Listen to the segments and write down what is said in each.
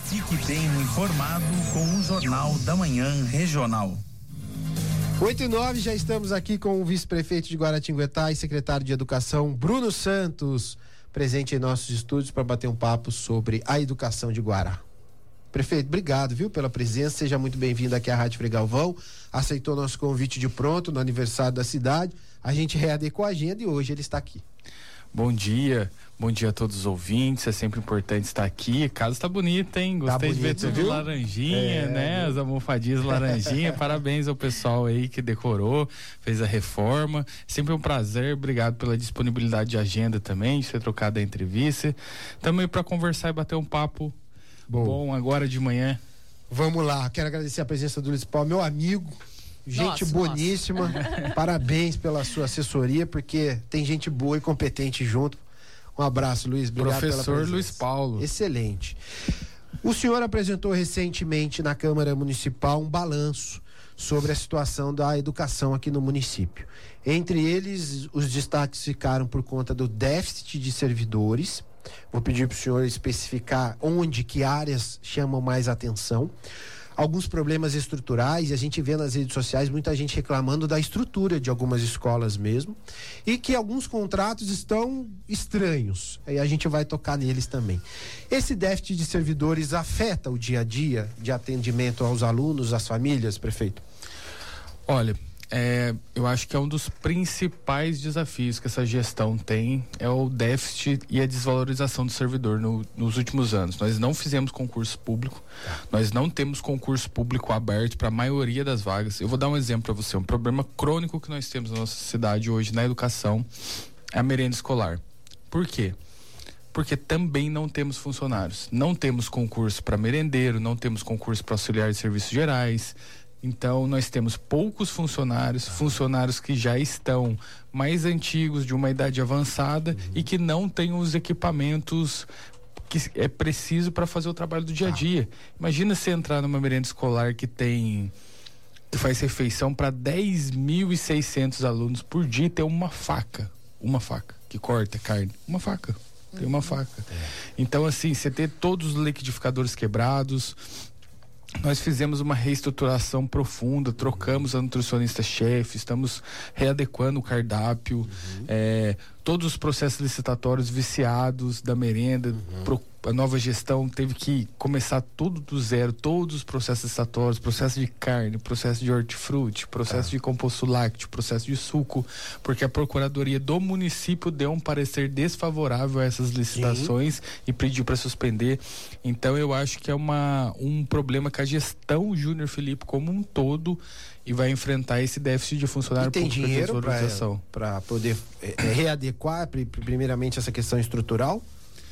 Fique bem informado com o Jornal da Manhã Regional. 8h09, já estamos aqui com o vice-prefeito de Guaratinguetá e secretário de Educação, Bruno Santos, presente em nossos estúdios para bater um papo sobre a educação de Guará. Prefeito, obrigado, viu, pela presença, seja muito bem-vindo aqui à Rádio Frei Galvão, aceitou nosso convite de pronto no aniversário da cidade, a gente readequou a agenda e hoje ele está aqui. Bom dia a todos os ouvintes, é sempre importante estar aqui, a casa está bonita, hein? Gostei de ver tudo laranjinha, né? As almofadinhas laranjinha, parabéns ao pessoal aí que decorou, fez a reforma, sempre um prazer, obrigado pela disponibilidade de agenda também, de ser trocada a entrevista, também para conversar e bater um papo bom agora de manhã. Vamos lá, quero agradecer a presença do Luiz Paulo, meu amigo, gente boníssima, parabéns pela sua assessoria, porque tem gente boa e competente junto. Um abraço, Luiz, obrigado pela presença. Professor Luiz Paulo. Excelente. O senhor apresentou recentemente na Câmara Municipal um balanço sobre a situação da educação aqui no município. Entre eles, os destaques ficaram por conta do déficit de servidores. Vou pedir para o senhor especificar onde, que áreas chamam mais atenção. Alguns problemas estruturais, e a gente vê nas redes sociais muita gente reclamando da estrutura de algumas escolas mesmo, e que alguns contratos estão estranhos, aí a gente vai tocar neles também. Esse déficit de servidores afeta o dia a dia de atendimento aos alunos, às famílias, prefeito? Olha, eu acho que é um dos principais desafios que essa gestão tem, é o déficit e a desvalorização do servidor nos últimos anos. Nós não fizemos concurso público, nós não temos concurso público aberto para a maioria das vagas. Eu vou dar um exemplo para você, um problema crônico que nós temos na nossa cidade hoje na educação é a merenda escolar. Por quê? Porque também não temos funcionários, não temos concurso para merendeiro, não temos concurso para auxiliar de serviços gerais. Então, nós temos poucos funcionários que já estão mais antigos, de uma idade avançada e que não têm os equipamentos que é preciso para fazer o trabalho do dia a dia. Imagina você entrar numa merenda escolar que faz refeição para 10.600 alunos por dia e ter uma faca que corta carne, uma faca. Tem uma faca. Então, assim, você ter todos os liquidificadores quebrados. Nós fizemos uma reestruturação profunda, trocamos a nutricionista-chefe, estamos readequando o cardápio, todos os processos licitatórios viciados da merenda, a nova gestão teve que começar tudo do zero, todos os processos licitatórios, processo de carne, processo de hortifruti, processo de composto lácteo, processo de suco, porque a Procuradoria do município deu um parecer desfavorável a essas licitações e pediu para suspender. Então eu acho que é um problema que a gestão Júnior Felipe como um todo e vai enfrentar esse déficit de funcionário público. E tem dinheiro para poder readequar primeiramente essa questão estrutural?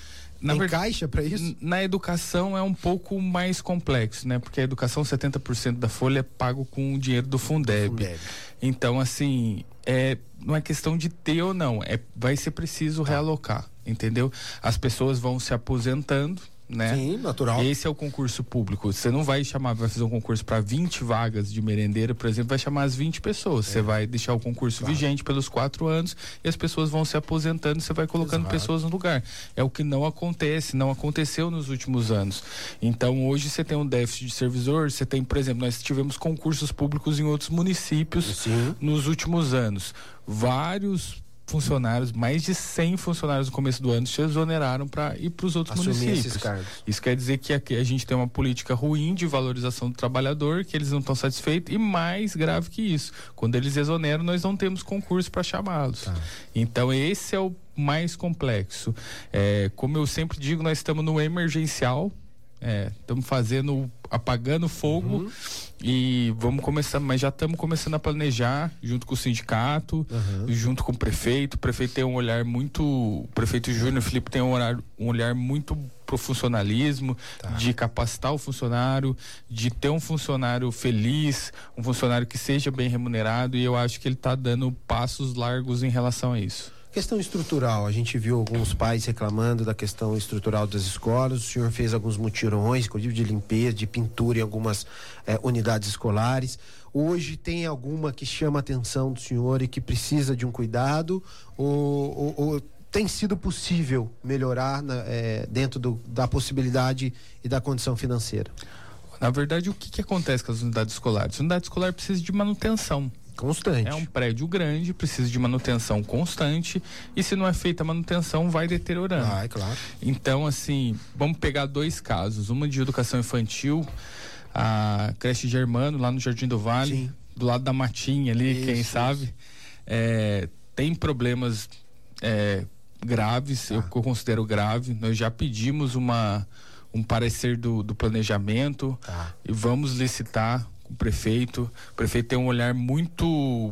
Tem caixa para isso? Na educação é um pouco mais complexo, né? Porque a educação, 70% da folha é pago com o dinheiro do Fundeb. Então, assim, não é questão de ter ou não, vai ser preciso realocar, entendeu? As pessoas vão se aposentando, né? Sim, natural. Esse é o concurso público. Você não vai fazer um concurso para 20 vagas de merendeira, por exemplo, vai chamar as 20 pessoas. Você vai deixar o concurso vigente pelos 4 anos e as pessoas vão se aposentando e você vai colocando pessoas no lugar. É o que não aconteceu nos últimos anos. Então, hoje você tem um déficit de servidor, você tem, por exemplo, nós tivemos concursos públicos em outros municípios nos últimos anos. Vários funcionários, mais de 100 funcionários no começo do ano se exoneraram para ir para os outros municípios. Isso quer dizer que aqui a gente tem uma política ruim de valorização do trabalhador, que eles não estão satisfeitos, e mais grave que isso, quando eles exoneram, nós não temos concurso para chamá-los. Então esse é o mais complexo. Como eu sempre digo, nós estamos no emergencial, estamos apagando fogo e vamos começar, mas já estamos começando a planejar junto com o sindicato, junto com o prefeito tem um olhar muito, o prefeito Júnior Felipe tem um olhar muito pro funcionalismo, de capacitar o funcionário, de ter um funcionário feliz, um funcionário que seja bem remunerado, e eu acho que ele está dando passos largos em relação a isso. Questão estrutural, a gente viu alguns pais reclamando da questão estrutural das escolas, o senhor fez alguns mutirões, inclusive de limpeza, de pintura em algumas unidades escolares. Hoje tem alguma que chama a atenção do senhor e que precisa de um cuidado ou tem sido possível melhorar dentro da possibilidade e da condição financeira? Na verdade, o que acontece com as unidades escolares? A unidade escolar precisa de manutenção. Constante. É um prédio grande, precisa de manutenção constante, e se não é feita a manutenção, vai deteriorando. É claro. Então, assim, vamos pegar 2 casos. Uma de educação infantil, a creche Germano, lá no Jardim do Vale, sim, do lado da matinha ali, quem sabe, tem problemas graves, eu considero grave. Nós já pedimos um parecer do planejamento e vamos licitar com o prefeito. O prefeito tem um olhar muito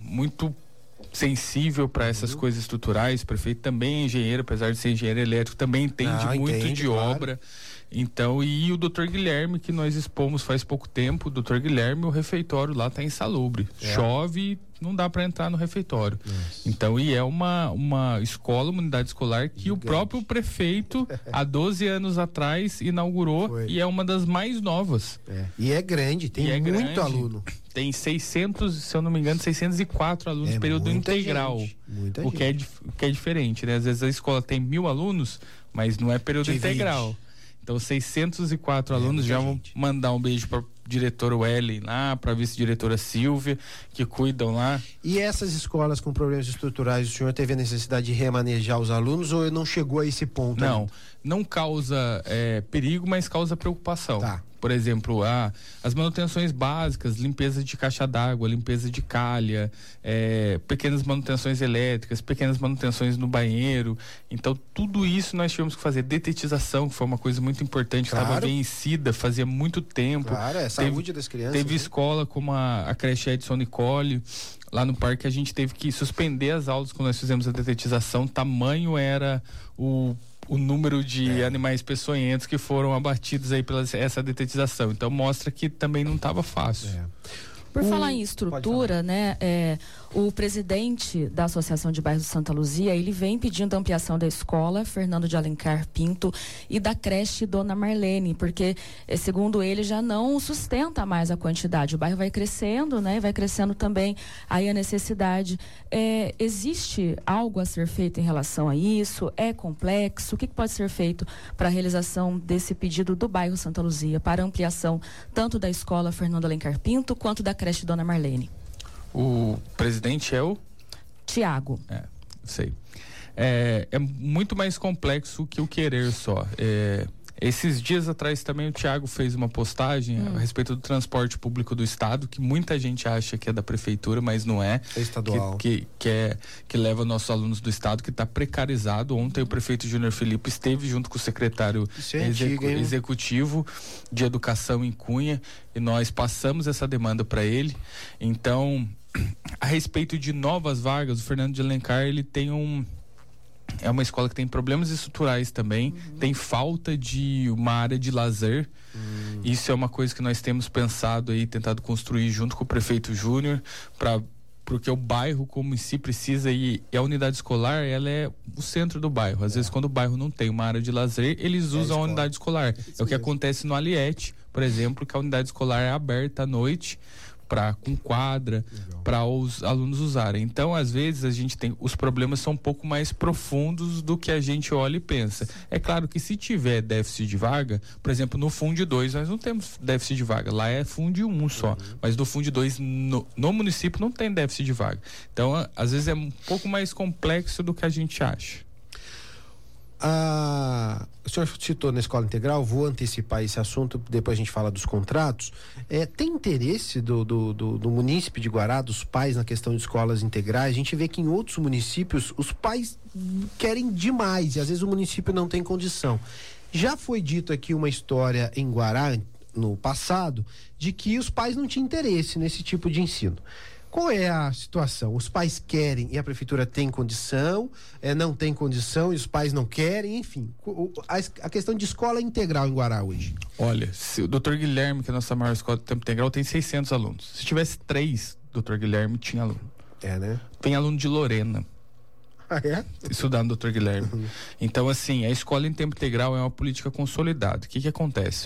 sensível para essas coisas estruturais. O prefeito também é engenheiro, apesar de ser engenheiro elétrico, também entende muito de obra. Então, e o doutor Guilherme, que nós expomos faz pouco tempo, o doutor Guilherme, o refeitório lá está insalubre. Chove, não dá para entrar no refeitório. Então, e é uma escola, uma unidade escolar que o próprio prefeito, há 12 anos atrás, inaugurou e é uma das mais novas. E é grande, tem muito aluno. Tem 600, se eu não me engano, 604 alunos, período integral. O que é diferente, né? Às vezes a escola tem 1.000 alunos, mas não é período integral. Então, 604 alunos. Já vão mandar um beijo para diretora Wellen lá, para a vice-diretora Silvia, que cuidam lá. E essas escolas com problemas estruturais, o senhor teve a necessidade de remanejar os alunos ou não chegou a esse ponto? Não causa perigo, mas causa preocupação. Por exemplo, as manutenções básicas, limpeza de caixa d'água, limpeza de calha, pequenas manutenções elétricas, pequenas manutenções no banheiro. Então, tudo isso nós tivemos que fazer. Detetização, que foi uma coisa muito importante, estava vencida, fazia muito tempo. Saúde das crianças. Teve escola como a creche Edson Nicole, lá no parque, a gente teve que suspender as aulas quando nós fizemos a detetização. Tamanho era o número de animais peçonhentos que foram abatidos aí pela essa detetização. Então mostra que também não estava fácil. Por falar em estrutura, né? O presidente da Associação de Bairros de Santa Luzia, ele vem pedindo ampliação da escola Fernando de Alencar Pinto e da creche Dona Marlene, porque, segundo ele, já não sustenta mais a quantidade. O bairro vai crescendo, né? Vai crescendo também aí a necessidade. Existe algo a ser feito em relação a isso? É complexo? O que pode ser feito para a realização desse pedido do bairro Santa Luzia, para ampliação tanto da escola Fernando Alencar Pinto quanto da creche Dona Marlene? O presidente é o? Tiago. Sei. É muito mais complexo que o querer só. Esses dias atrás também o Tiago fez uma postagem a respeito do transporte público do estado, que muita gente acha que é da prefeitura, mas não é. É estadual. Que leva nossos alunos do estado, que está precarizado. Ontem o prefeito Júnior Filipe esteve junto com o secretário executivo de educação em Cunha, e nós passamos essa demanda para ele. Então, a respeito de novas vagas, o Fernando de Alencar, ele tem é uma escola que tem problemas estruturais também, tem falta de uma área de lazer. Isso é uma coisa que nós temos pensado aí, tentado construir junto com o prefeito Júnior, porque o bairro como em si precisa, e a unidade escolar, ela é o centro do bairro. Às vezes, quando o bairro não tem uma área de lazer, eles usam a unidade escolar. É o que acontece no Aliete, por exemplo, que a unidade escolar é aberta à noite, com quadra, para os alunos usarem. Então, às vezes, os problemas são um pouco mais profundos do que a gente olha e pensa. É claro que se tiver déficit de vaga, por exemplo, no Funde 2 nós não temos déficit de vaga, lá é Funde 1 só, mas no Funde 2 no município não tem déficit de vaga. Então, às vezes é um pouco mais complexo do que a gente acha. O senhor citou na escola integral, vou antecipar esse assunto, depois a gente fala dos contratos. Tem interesse do munícipe de Guará, dos pais, na questão de escolas integrais? A gente vê que em outros municípios os pais querem demais e às vezes o município não tem condição. Já foi dito aqui uma história em Guará, no passado, de que os pais não tinham interesse nesse tipo de ensino. Qual é a situação? Os pais querem e a prefeitura tem condição, não tem condição e os pais não querem, enfim. A questão de escola integral em Guará hoje. Olha, se o Dr. Guilherme, que é a nossa maior escola de tempo integral, tem 600 alunos. Se tivesse 3, Dr. Guilherme tinha aluno. Né? Tem aluno de Lorena. Estudando no Dr. Guilherme. Então, assim, a escola em tempo integral é uma política consolidada. O que acontece?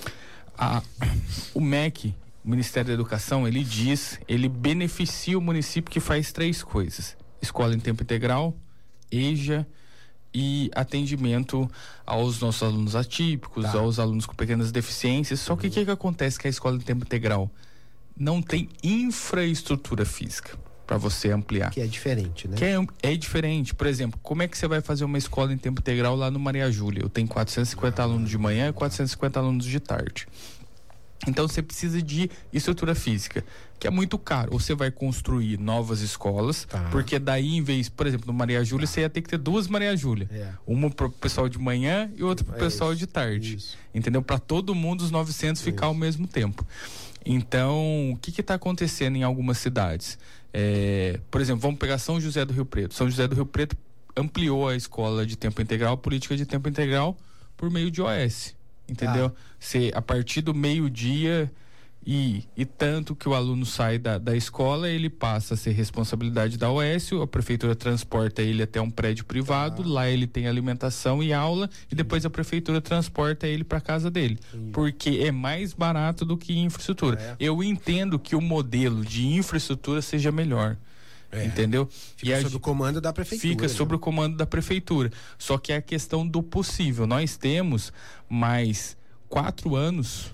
O MEC, o Ministério da Educação, ele beneficia o município que faz 3 coisas: escola em tempo integral, EJA e atendimento aos nossos alunos atípicos, aos alunos com pequenas deficiências. Só que o que acontece com a escola de tempo integral? Não tem infraestrutura física para você ampliar. Que é diferente, né? É diferente. Por exemplo, como é que você vai fazer uma escola em tempo integral lá no Maria Júlia? Eu tenho 450 alunos de manhã e 450 alunos de tarde. Então você precisa de estrutura física, que é muito caro. Ou você vai construir novas escolas, porque daí, em vez, por exemplo, no Maria Júlia, você ia ter que ter 2 Maria Júlia. Uma para o pessoal de manhã e outra para o pessoal de tarde. Entendeu? Para todo mundo os 900 ficar ao mesmo tempo. Então, o que está acontecendo em algumas cidades? Por exemplo, vamos pegar São José do Rio Preto. São José do Rio Preto ampliou a escola de tempo integral, a política de tempo integral, por meio de OS. Entendeu? A partir do meio-dia e tanto que o aluno sai da escola, ele passa a ser responsabilidade da OS, a prefeitura transporta ele até um prédio privado, lá ele tem alimentação e aula, e depois a prefeitura transporta ele para casa dele, porque é mais barato do que infraestrutura. Eu entendo que o modelo de infraestrutura seja melhor. Entendeu? Fica sob o comando da prefeitura. Fica sob o comando da prefeitura. Só que é a questão do possível. Nós temos mais 4 anos,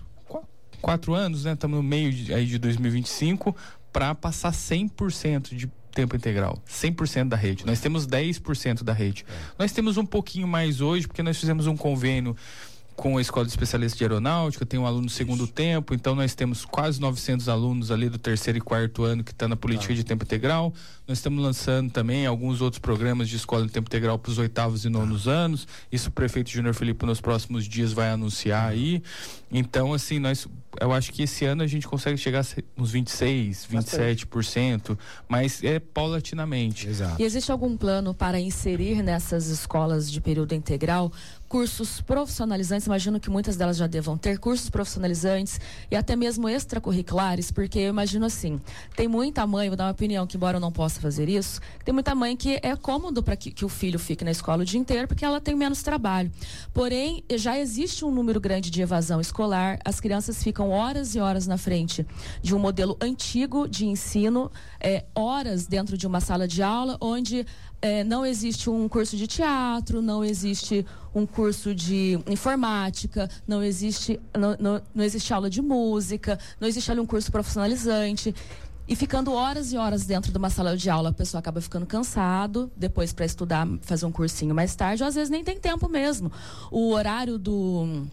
né? Estamos no meio de 2025 para passar 100% de tempo integral, 100% da rede. Nós temos 10% da rede. Nós temos um pouquinho mais hoje, porque nós fizemos um convênio com a Escola de Especialistas de Aeronáutica, tem um aluno no segundo tempo, então nós temos quase 900 alunos ali do 3º e 4º ano que está na política de tempo integral. Nós estamos lançando também alguns outros programas de escola de tempo integral para os 8º e 9º anos. Isso o prefeito Júnior Felipe nos próximos dias vai anunciar aí. Então, assim, eu acho que esse ano a gente consegue chegar a uns 26%, 27%, mas é paulatinamente. Exato. E existe algum plano para inserir nessas escolas de período integral cursos profissionalizantes? Imagino que muitas delas já devam ter cursos profissionalizantes e até mesmo extracurriculares, porque eu imagino assim, tem muita mãe, vou dar uma opinião, que embora eu não possa fazer isso, tem muita mãe que é cômodo para que o filho fique na escola o dia inteiro, porque ela tem menos trabalho. Porém, já existe um número grande de evasão escolar, as crianças ficam horas e horas na frente de um modelo antigo de ensino, horas dentro de uma sala de aula, onde não existe um curso de teatro, não existe um curso de informática, não existe aula de música, não existe ali um curso profissionalizante. E ficando horas e horas dentro de uma sala de aula, a pessoa acaba ficando cansado, depois para estudar, fazer um cursinho mais tarde, ou às vezes nem tem tempo mesmo. O horário do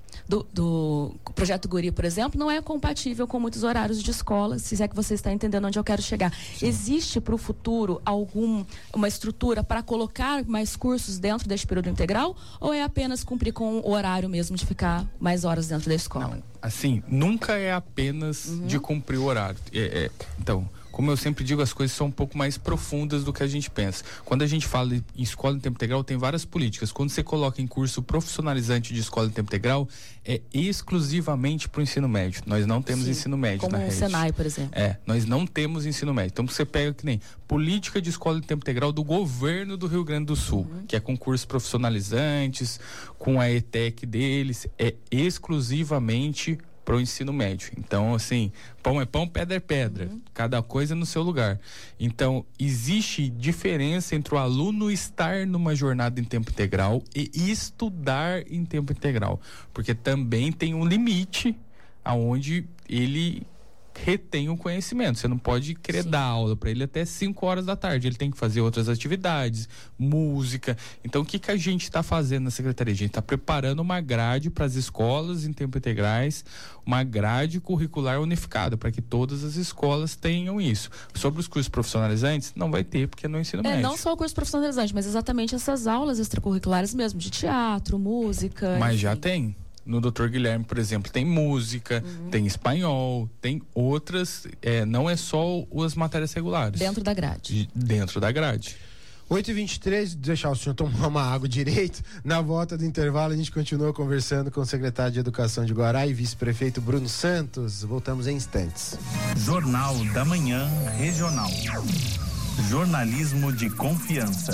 Projeto Guri, por exemplo, não é compatível com muitos horários de escola, se é que você está entendendo onde eu quero chegar. Sim. Existe para o futuro uma estrutura para colocar mais cursos dentro deste período integral, ou é apenas cumprir com o horário mesmo de ficar mais horas dentro da escola? Não. Assim, nunca é apenas de cumprir o horário. Então, como eu sempre digo, as coisas são um pouco mais profundas do que a gente pensa. Quando a gente fala em escola em tempo integral, tem várias políticas. Quando você coloca em curso profissionalizante de escola em tempo integral, é exclusivamente para o ensino médio. Nós não temos ensino médio na rede. Como o Senai, por exemplo. Nós não temos ensino médio. Então, você pega que nem política de escola em tempo integral do governo do Rio Grande do Sul, que é com cursos profissionalizantes, com a ETEC deles, é exclusivamente para o ensino médio. Então, assim, pão é pão, pedra é pedra. Cada coisa no seu lugar. Então, existe diferença entre o aluno estar numa jornada em tempo integral e estudar em tempo integral. Porque também tem um limite aonde ele retém o conhecimento. Você não pode querer dar aula para ele até 5 horas da tarde. Ele tem que fazer outras atividades, música. Então, o que a gente está fazendo na secretaria? A gente está preparando uma grade para as escolas em tempo integrais, uma grade curricular unificada, para que todas as escolas tenham isso. Sobre os cursos profissionalizantes, não vai ter, porque não é ensino médio. Não só o curso profissionalizante, mas exatamente essas aulas extracurriculares mesmo, de teatro, música. Mas enfim. já tem. No Dr. Guilherme, por exemplo, tem música, tem espanhol, tem outras, não é só as matérias regulares. Dentro da grade. Dentro da grade. 8h23, deixar o senhor tomar uma água direito. Na volta do intervalo, a gente continua conversando com o secretário de Educação de Guará e vice-prefeito Bruno Santos. Voltamos em instantes. Jornal da Manhã Regional. Jornalismo de confiança.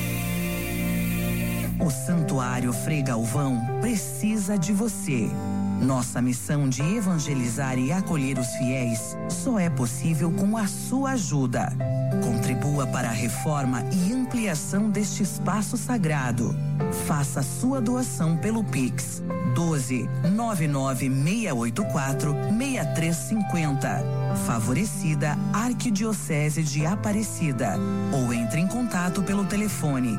O Santuário Frei Galvão precisa de você. Nossa missão de evangelizar e acolher os fiéis só é possível com a sua ajuda. Contribua para a reforma e ampliação deste espaço sagrado. Faça sua doação pelo Pix 12-99684-6350. Favorecida Arquidiocese de Aparecida. Ou entre em contato pelo telefone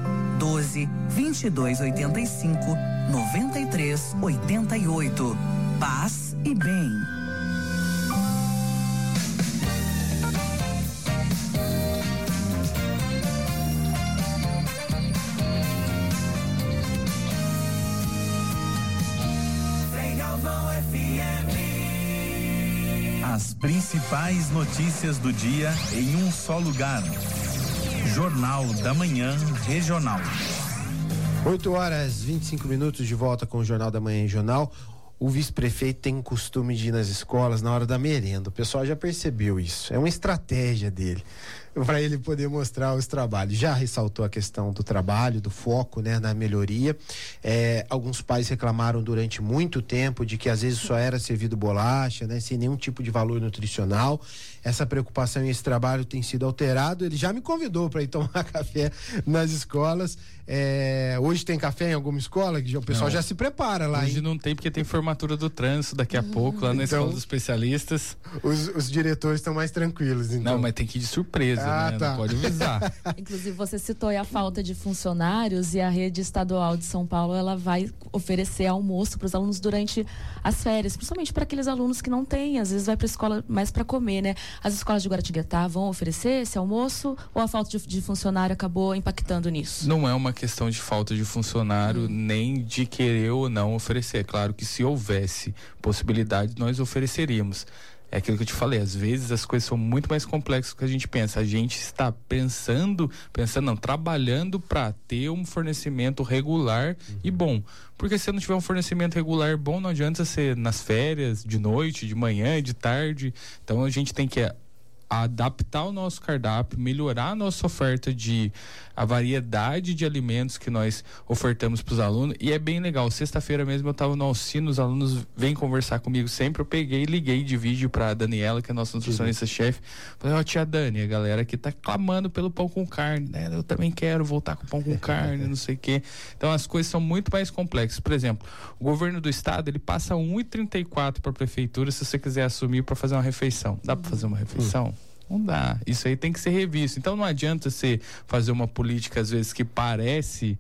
12-2285-9388. Paz e bem. As principais notícias do dia em um só lugar. Jornal da Manhã Regional. 8h25 de volta com o Jornal da Manhã Regional. O vice-prefeito tem o costume de ir nas escolas na hora da merenda. O pessoal já percebeu isso. É uma estratégia dele, para ele poder mostrar os trabalhos. Já ressaltou a questão do trabalho, do foco, né, na melhoria. Alguns pais reclamaram durante muito tempo de que às vezes só era servido bolacha, né, sem nenhum tipo de valor nutricional. Essa preocupação e esse trabalho tem sido alterado. Ele já me convidou para ir tomar café nas escolas. Hoje tem café em alguma escola? Que o pessoal já se prepara lá. Hoje não tem, porque tem formatura do trânsito daqui a pouco, lá na escola dos especialistas. Os diretores estão mais tranquilos, então. Não, mas tem que ir de surpresa, né? Tá. Não pode avisar. Inclusive, você citou aí a falta de funcionários, e a rede estadual de São Paulo, ela vai oferecer almoço para os alunos durante as férias, principalmente para aqueles alunos que não têm, às vezes vai para a escola mais para comer, né? As escolas de Guaratinguetá vão oferecer esse almoço, ou a falta de funcionário acabou impactando nisso? Não é uma questão de falta de funcionário, nem de querer ou não oferecer. É claro que se houvesse possibilidade, nós ofereceríamos. É aquilo que eu te falei, às vezes as coisas são muito mais complexas do que a gente pensa. A gente está trabalhando para ter um fornecimento regular e bom. Porque se não tiver um fornecimento regular bom, não adianta ser nas férias, de noite, de manhã, de tarde. Então a gente tem que adaptar o nosso cardápio, melhorar a nossa oferta a variedade de alimentos que nós ofertamos para os alunos, e é bem legal. Sexta-feira mesmo eu estava no Alcino, os alunos vêm conversar comigo sempre, eu peguei e liguei de vídeo para a Daniela, que é a nossa nutricionista-chefe, falei, tia Dani, a galera aqui tá clamando pelo pão com carne, né? Eu também quero voltar com pão com carne, não sei o quê. Então as coisas são muito mais complexas. Por exemplo, o governo do estado, ele passa 1,34 para a prefeitura se você quiser assumir para fazer uma refeição. Dá para fazer uma refeição? Não dá. Isso aí tem que ser revisto. Então não adianta você fazer uma política, às vezes, que parece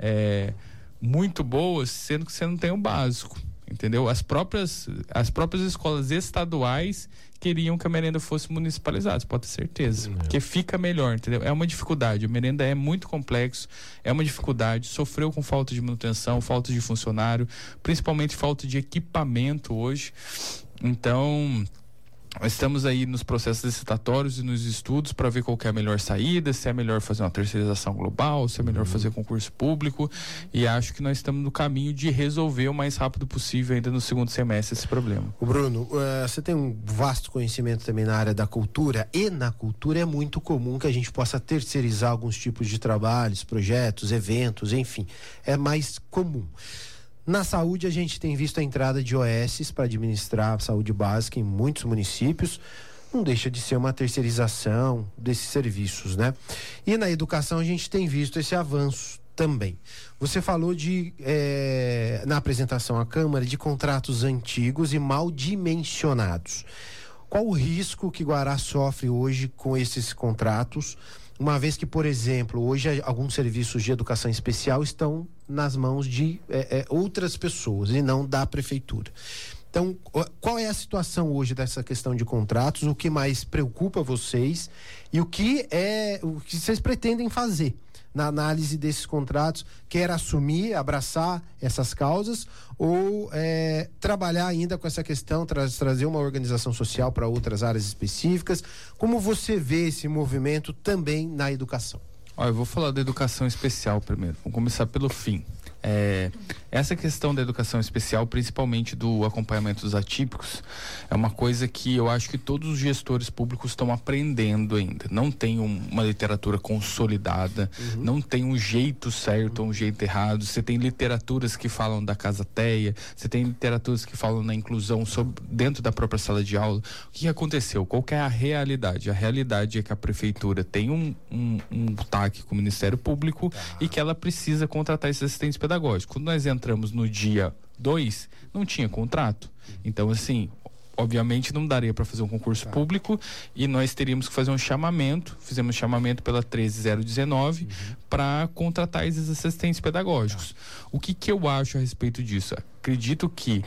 muito boa, sendo que você não tem o básico. Entendeu? As próprias escolas estaduais queriam que a merenda fosse municipalizada, pode ter certeza. Porque fica melhor, entendeu? É uma dificuldade. A merenda é muito complexo, é uma dificuldade. Sofreu com falta de manutenção, falta de funcionário, principalmente falta de equipamento hoje. Então, nós estamos aí nos processos licitatórios e nos estudos para ver qual que é a melhor saída, se é melhor fazer uma terceirização global, se é melhor fazer concurso público, e acho que nós estamos no caminho de resolver o mais rápido possível ainda no segundo semestre esse problema. O Bruno, você tem um vasto conhecimento também na área da cultura, e na cultura é muito comum que a gente possa terceirizar alguns tipos de trabalhos, projetos, eventos, enfim, é mais comum. Na saúde, a gente tem visto a entrada de OS para administrar a saúde básica em muitos municípios. Não deixa de ser uma terceirização desses serviços, né? E na educação, a gente tem visto esse avanço também. Você falou na apresentação à Câmara, de contratos antigos e mal dimensionados. Qual o risco que Guará sofre hoje com esses contratos? Uma vez que, por exemplo, hoje alguns serviços de educação especial estão nas mãos de outras pessoas e não da prefeitura. Então, qual é a situação hoje dessa questão de contratos? O que mais preocupa vocês e o que vocês pretendem fazer na análise desses contratos? Quer assumir, abraçar essas causas ou trabalhar ainda com essa questão, trazer uma organização social para outras áreas específicas? Como você vê esse movimento também na educação? Eu vou falar da educação especial primeiro. Vamos começar pelo fim. Essa questão da educação especial, principalmente do acompanhamento dos atípicos, é uma coisa que eu acho que todos os gestores públicos estão aprendendo ainda. Não tem uma literatura consolidada, não tem um jeito certo ou um jeito errado. Você tem literaturas que falam da casa teia, você tem literaturas que falam na inclusão dentro da própria sala de aula. O que aconteceu? Qual que é a realidade? A realidade é que a prefeitura tem um TAC com o Ministério Público e que ela precisa contratar esses assistentes pedagógicos. Quando nós entramos no dia 2, não tinha contrato. Então, assim, obviamente não daria para fazer um concurso público e nós teríamos que fazer um chamamento. Fizemos um chamamento pela 13019 para contratar esses assistentes pedagógicos. O que eu acho a respeito disso? Acredito que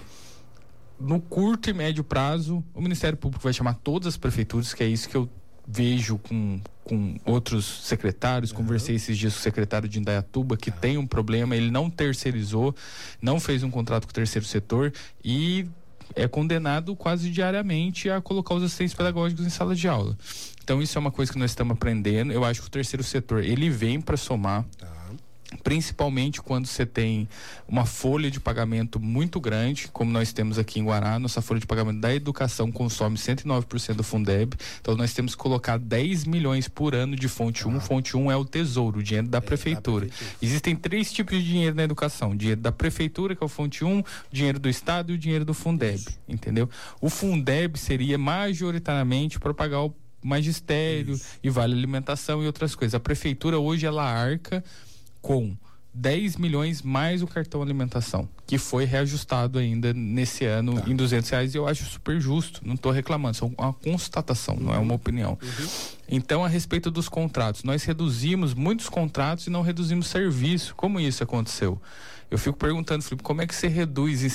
no curto e médio prazo o Ministério Público vai chamar todas as prefeituras, que é isso que eu vejo com outros secretários. Conversei esses dias com o secretário de Indaiatuba, que tem um problema, ele não terceirizou, não fez um contrato com o terceiro setor e é condenado quase diariamente a colocar os assistentes pedagógicos em sala de aula. Então isso é uma coisa que nós estamos aprendendo. Eu acho que o terceiro setor, ele vem para somar, principalmente quando você tem uma folha de pagamento muito grande, como nós temos aqui em Guará. Nossa folha de pagamento da educação consome 109% do Fundeb, então nós temos que colocar 10 milhões por ano de fonte 1. Fonte 1 é o tesouro, o dinheiro da prefeitura. Existem 3 tipos de dinheiro na educação: o dinheiro da prefeitura, que é o fonte 1, o dinheiro do estado e o dinheiro do Fundeb, entendeu? O Fundeb seria majoritariamente para pagar o magistério e vale alimentação e outras coisas. A prefeitura hoje ela arca com 10 milhões mais o cartão alimentação, que foi reajustado ainda nesse ano em R$200, e eu acho super justo, não estou reclamando, é uma constatação, não é uma opinião. Então, a respeito dos contratos, nós reduzimos muitos contratos e não reduzimos serviço. Como isso aconteceu? Eu fico perguntando, Felipe, como é que você reduz em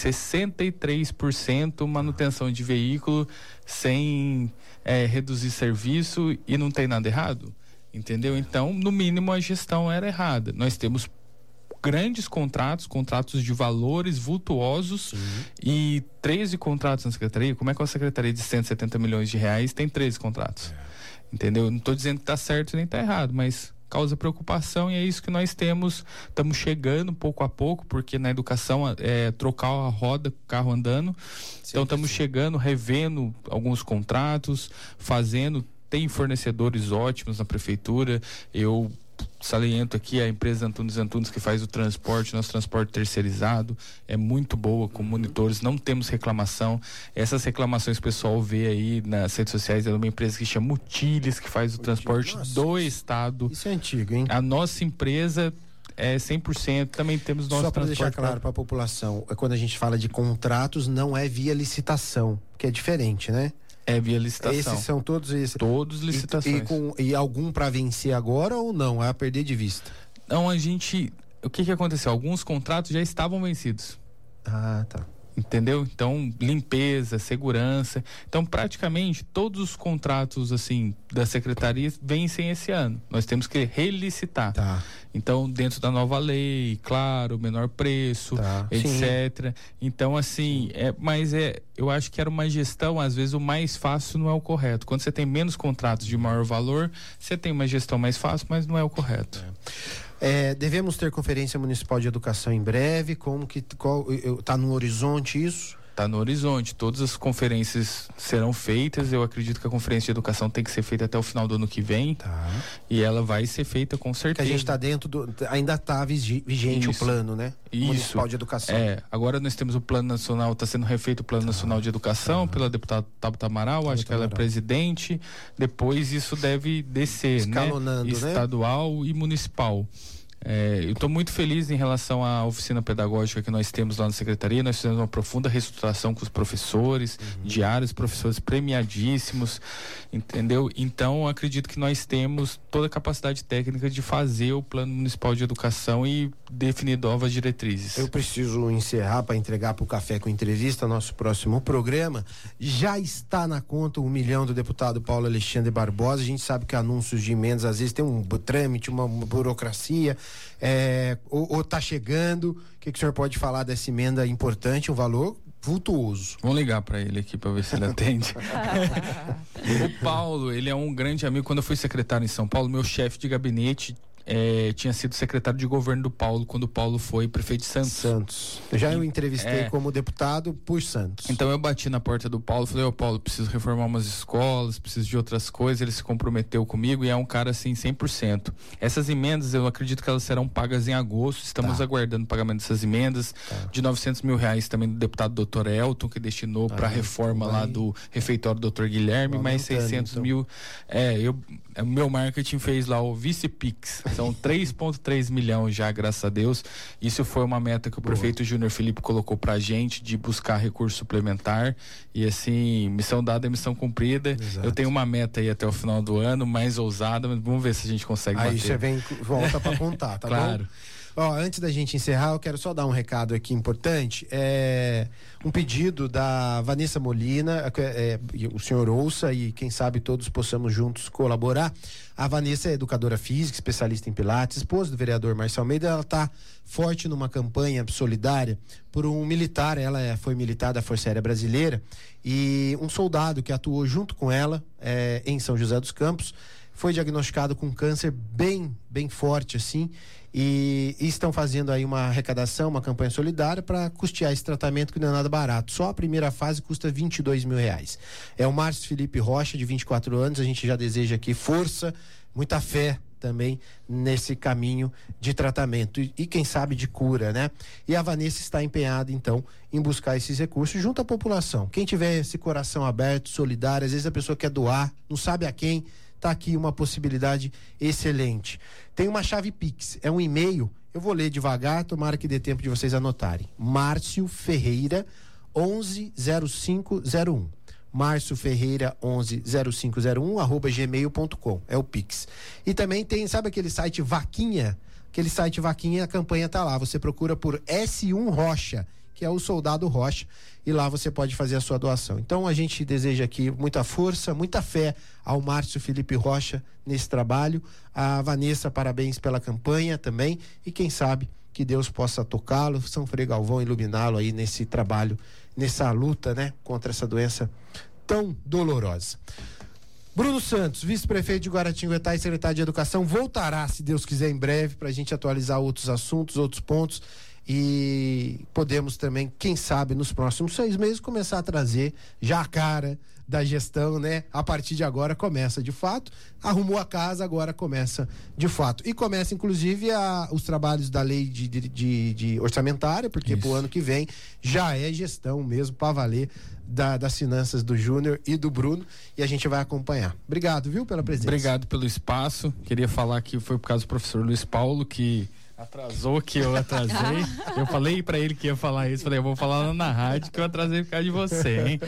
63% manutenção de veículo sem reduzir serviço e não tem nada errado? Entendeu? Então, no mínimo, a gestão era errada. Nós temos grandes contratos de valores vultuosos e 13 contratos na secretaria. Como é que uma secretaria de 170 milhões de reais tem 13 contratos? Entendeu? Não estou dizendo que está certo nem está errado, mas causa preocupação, e é isso que nós temos. Estamos chegando pouco a pouco, porque na educação trocar a roda com o carro andando. Então estamos chegando, revendo alguns contratos, tem fornecedores ótimos na prefeitura. Eu saliento aqui a empresa Antunes, que faz o transporte, nosso transporte terceirizado é muito boa, com monitores, não temos reclamação. Essas reclamações que o pessoal vê aí nas redes sociais é uma empresa que chama Utiles, que faz o transporte do estado. Isso é antigo, hein? A nossa empresa é 100%, também temos nosso transporte. Só para deixar claro para a população, quando a gente fala de contratos, não é via licitação, que é diferente, né? É via licitação. Esses são todos esses. Todos licitações. E algum para vencer agora ou não? É a perder de vista? Não, o que aconteceu? Alguns contratos já estavam vencidos. Ah, tá. Entendeu? Então, limpeza, segurança. Então, praticamente, todos os contratos, assim, da secretaria vencem esse ano. Nós temos que relicitar. Tá. Então, dentro da nova lei, claro, menor preço, etc. Sim. Então, assim, eu acho que era uma gestão, às vezes, o mais fácil não é o correto. Quando você tem menos contratos de maior valor, você tem uma gestão mais fácil, mas não é o correto. Devemos ter Conferência Municipal de Educação em breve. Está no horizonte isso? Está no horizonte. Todas as conferências serão feitas. Eu acredito que a Conferência de Educação tem que ser feita até o final do ano que vem. Tá. E ela vai ser feita com certeza. Que a gente está dentro ainda está vigente o plano, né? Municipal de Educação. Agora nós temos o Plano Nacional, está sendo refeito o Plano Nacional de Educação pela deputada Tabata Amaral, acho que ela é presidente. Depois isso deve descer, escalonando, né? Estadual e municipal. Eu estou muito feliz em relação à oficina pedagógica que nós temos lá na secretaria. Nós fizemos uma profunda reestruturação com os professores, diários, professores premiadíssimos, entendeu? Então, acredito que nós temos toda a capacidade técnica de fazer o Plano Municipal de Educação e definir novas diretrizes. Eu preciso encerrar para entregar para o Café com Entrevista, nosso próximo programa. Já está na conta R$1 milhão do deputado Paulo Alexandre Barbosa. A gente sabe que anúncios de emendas às vezes tem um trâmite, uma burocracia. Ou está chegando. O que o senhor pode falar dessa emenda importante, um valor vultuoso? Vamos ligar para ele aqui para ver se ele atende. O Paulo, ele é um grande amigo. Quando eu fui secretário em São Paulo, meu chefe de gabinete tinha sido secretário de governo do Paulo quando o Paulo foi prefeito de Santos. Eu entrevistei como deputado por Santos. Então eu bati na porta do Paulo, falei, Paulo, preciso reformar umas escolas, preciso de outras coisas. Ele se comprometeu comigo e é um cara assim 100%. Essas emendas, eu acredito que elas serão pagas em agosto. Estamos aguardando o pagamento dessas emendas de R$900 mil também do deputado Dr. Elton, que destinou para a reforma lá do refeitório Dr. Guilherme, mais 600 mil. O meu marketing fez lá o Vice-Pix. São 3,3 milhões já, graças a Deus. Isso foi uma meta que o prefeito Júnior Felipe colocou pra gente, de buscar recurso suplementar. E assim, missão dada é missão cumprida. Exato. Eu tenho uma meta aí até o final do ano, mais ousada, mas vamos ver se a gente consegue bater. Aí você volta pra contar, tá claro. Bom? Antes da gente encerrar, eu quero só dar um recado aqui importante. Um pedido da Vanessa Molina, o senhor ouça e quem sabe todos possamos juntos colaborar. A Vanessa é educadora física, especialista em pilates, esposa do vereador Márcio Almeida. Ela está forte numa campanha solidária por um militar. Ela foi militar da Força Aérea Brasileira e um soldado que atuou junto com ela em São José dos Campos foi diagnosticado com câncer bem forte assim. E estão fazendo aí uma arrecadação, uma campanha solidária para custear esse tratamento que não é nada barato. Só a primeira fase custa R$22 mil. É o Márcio Felipe Rocha, de 24 anos. A gente já deseja aqui força, muita fé também nesse caminho de tratamento e quem sabe de cura, né? E a Vanessa está empenhada então em buscar esses recursos junto à população. Quem tiver esse coração aberto, solidário, às vezes a pessoa quer doar, não sabe a quem, tá aqui uma possibilidade excelente. Tem uma chave Pix, é um e-mail, eu vou ler devagar, tomara que dê tempo de vocês anotarem. Márcio Ferreira 110501. Márcio Ferreira 110501 @gmail.com, é o Pix. E também tem, sabe aquele site Vaquinha? Aquele site Vaquinha, a campanha tá lá, você procura por S1 Rocha, que é o Soldado Rocha, e lá você pode fazer a sua doação. Então a gente deseja aqui muita força, muita fé ao Márcio Felipe Rocha nesse trabalho. A Vanessa, parabéns pela campanha também, e quem sabe que Deus possa tocá-lo, São Frei Galvão iluminá-lo aí nesse trabalho, nessa luta, né, contra essa doença tão dolorosa. Bruno Santos, vice-prefeito de Guaratinguetá e secretário de Educação, voltará, se Deus quiser, em breve, para a gente atualizar outros assuntos, outros pontos. E podemos também, quem sabe, nos próximos 6 meses começar a trazer já a cara da gestão, né? A partir de agora começa de fato, arrumou a casa, agora começa de fato. E começa inclusive os trabalhos da lei de orçamentária, porque pro ano que vem já é gestão mesmo, para valer das finanças do Júnior e do Bruno, e a gente vai acompanhar. Obrigado, viu, pela presença. Obrigado pelo espaço. Queria falar que foi por causa do professor Luiz Paulo que atrasou, que eu atrasei. Eu falei pra ele que ia falar isso. Falei, eu vou falar lá na rádio que eu atrasei por causa de você, hein?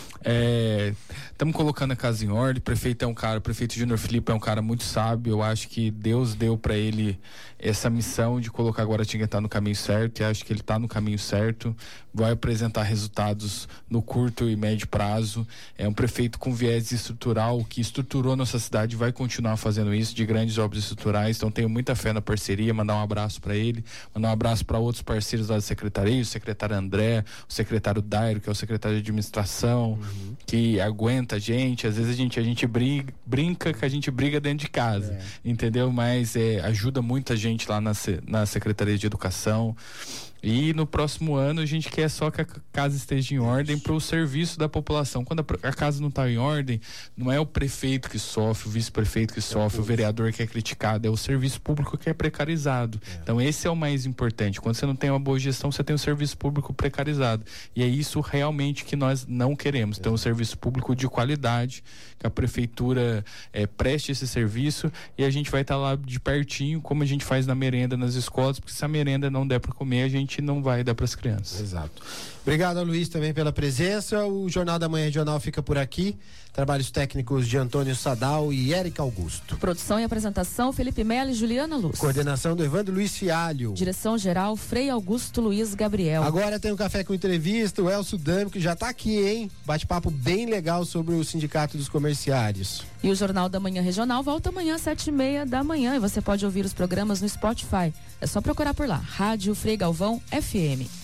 Estamos colocando a casa em ordem. O prefeito Júnior Felipe é um cara muito sábio. Eu acho que Deus deu para ele essa missão de colocar Guaratinguetá no caminho certo, e acho que ele está no caminho certo. Vai apresentar resultados no curto e médio prazo. É um prefeito com viés estrutural, que estruturou nossa cidade, vai continuar fazendo isso, de grandes obras estruturais. Então tenho muita fé na parceria. Mandar um abraço para ele, mandar um abraço para outros parceiros lá da secretaria, o secretário André, o secretário Dairo, que é o secretário de administração, que aguenta a gente. Às vezes a gente brinca que a gente briga dentro de casa, entendeu? Mas ajuda muita gente lá na Secretaria de Educação. E no próximo ano a gente quer só que a casa esteja em ordem para o serviço da população. Quando a casa não está em ordem, não é o prefeito que sofre, o vice-prefeito que sofre, o vereador que é criticado, é o serviço público que é precarizado. Então esse é o mais importante. Quando você não tem uma boa gestão, você tem o serviço público precarizado. E é isso realmente que nós não queremos. Então um serviço público de qualidade, que a prefeitura preste esse serviço, e a gente vai estar lá de pertinho, como a gente faz na merenda nas escolas, porque se a merenda não der para comer, a gente não vai dar para as crianças. Exato. Obrigado, Luiz, também pela presença. O Jornal da Manhã Regional fica por aqui. Trabalhos técnicos de Antônio Sadal e Érica Augusto. Produção e apresentação, Felipe Melo e Juliana Luz. Coordenação do Evandro Luiz Fialho. Direção-geral, Frei Augusto Luiz Gabriel. Agora tem um café com entrevista, o Elcio Dami, que já está aqui, hein? Bate-papo bem legal sobre o Sindicato dos Comerciários. E o Jornal da Manhã Regional volta amanhã às 7h30 da manhã, e você pode ouvir os programas no Spotify. É só procurar por lá, Rádio Frei Galvão FM.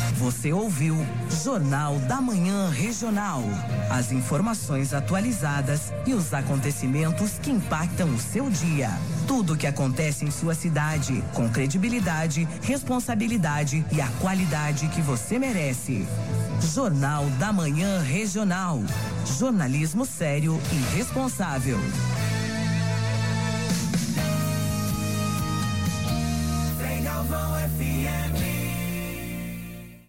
Você ouviu Jornal da Manhã Regional. As informações atualizadas e os acontecimentos que impactam o seu dia. Tudo o que acontece em sua cidade, com credibilidade, responsabilidade e a qualidade que você merece. Jornal da Manhã Regional. Jornalismo sério e responsável.